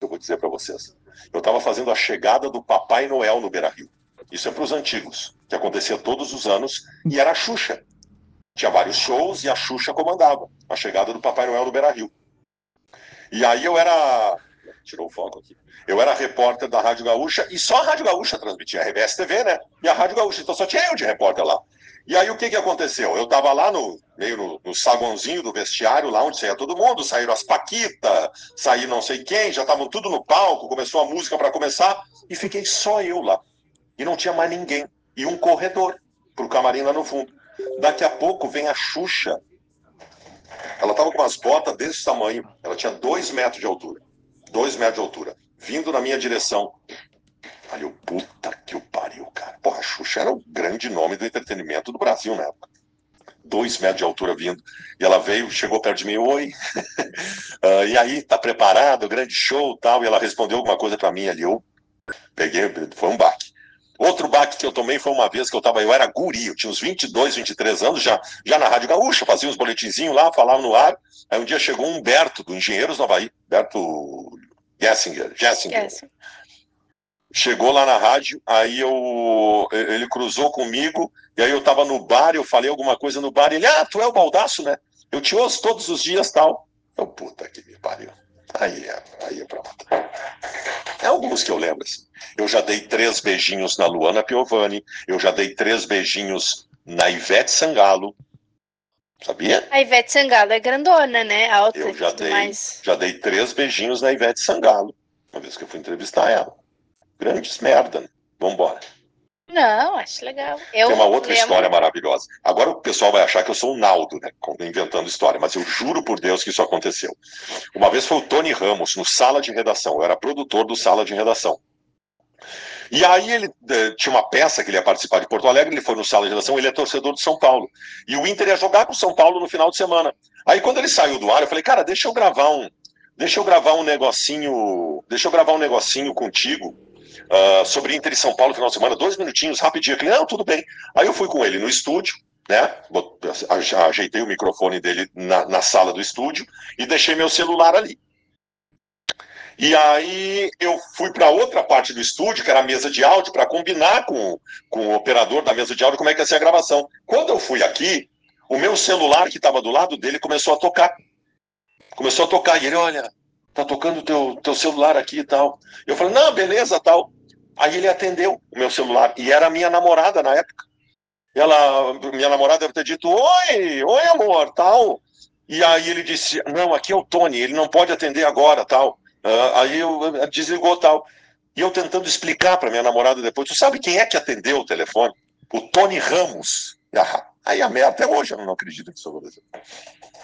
que eu vou dizer para vocês. Eu estava fazendo a chegada do Papai Noel no Beira-Rio. Isso é para os antigos, que acontecia todos os anos, e era a Xuxa. Tinha vários shows e a Xuxa comandava a chegada do Papai Noel no Beira-Rio. E aí eu era... Tirou o foco aqui. Eu era repórter da Rádio Gaúcha e só a Rádio Gaúcha transmitia, a RBS TV, né? E a Rádio Gaúcha, então só tinha eu de repórter lá. E aí o que aconteceu? Eu tava lá meio no saguãozinho do vestiário, lá onde saía todo mundo, saíram as Paquita, saiu não sei quem, já estavam tudo no palco, começou a música para começar, e fiquei só eu lá. E não tinha mais ninguém. E um corredor pro camarim lá no fundo. Daqui a pouco vem a Xuxa. Ela tava com umas botas desse tamanho, ela tinha 2 metros de altura. 2 metros de altura. Vindo na minha direção. Falei, puta que o pariu, cara. Porra, a Xuxa era o grande nome do entretenimento do Brasil na época. 2 metros de altura vindo. E ela veio, chegou perto de mim, oi. E aí, tá preparado, grande show tal. E ela respondeu alguma coisa pra mim ali. Eu peguei, foi um baque. Outro baque que eu tomei foi uma vez que eu era guri, eu tinha uns 22, 23 anos, já na Rádio Gaúcha, fazia uns boletinzinhos lá, falava no ar. Aí um dia chegou um Humberto, do Engenheiros do Havaí, Humberto Gessinger. Chegou lá na rádio, aí ele cruzou comigo, e aí eu tava no bar, eu falei alguma coisa no bar, ele, tu é o Baldaço, né? Eu te ouço todos os dias, tal. Eu, puta que me pariu. Aí é pronto. É alguns que eu lembro, assim. Eu já dei 3 beijinhos na Luana Piovani, eu já dei 3 beijinhos na Ivete Sangalo, sabia? A Ivete Sangalo é grandona, né? Alta eu já e tudo mais. Já dei 3 beijinhos na Ivete Sangalo, uma vez que eu fui entrevistar ela. Grandes merda, né? Vambora. Não, acho legal. Tem uma outra história maravilhosa. Agora o pessoal vai achar que eu sou um Naldo, né? Inventando história, mas eu juro por Deus que isso aconteceu. Uma vez foi o Tony Ramos, no Sala de Redação. Eu era produtor do Sala de Redação. E aí ele tinha uma peça que ele ia participar de Porto Alegre, ele foi no Sala de Redação, ele é torcedor do São Paulo. E o Inter ia jogar com o São Paulo no final de semana. Aí quando ele saiu do ar, eu falei, cara, deixa eu gravar um negocinho contigo sobre Inter e São Paulo no final de semana, 2 minutinhos, rapidinho. Ele, não, tudo bem. Aí eu fui com ele no estúdio, né? Ajeitei o microfone dele na sala do estúdio e deixei meu celular ali. E aí eu fui para outra parte do estúdio, que era a mesa de áudio, para combinar com o operador da mesa de áudio como é que ia ser a gravação. Quando eu fui aqui, o meu celular que estava do lado dele começou a tocar. E ele, olha, tá tocando o teu celular aqui e tal. Eu falei, não, beleza, tal. Aí ele atendeu o meu celular, e era a minha namorada na época. Minha namorada deve ter dito, oi amor, tal. E aí ele disse, não, aqui é o Tony, ele não pode atender agora, tal. Aí desligou, tal. E eu tentando explicar para minha namorada depois, tu sabe quem é que atendeu o telefone? O Tony Ramos. Aí a merda, até hoje eu não acredito que isso aconteceu.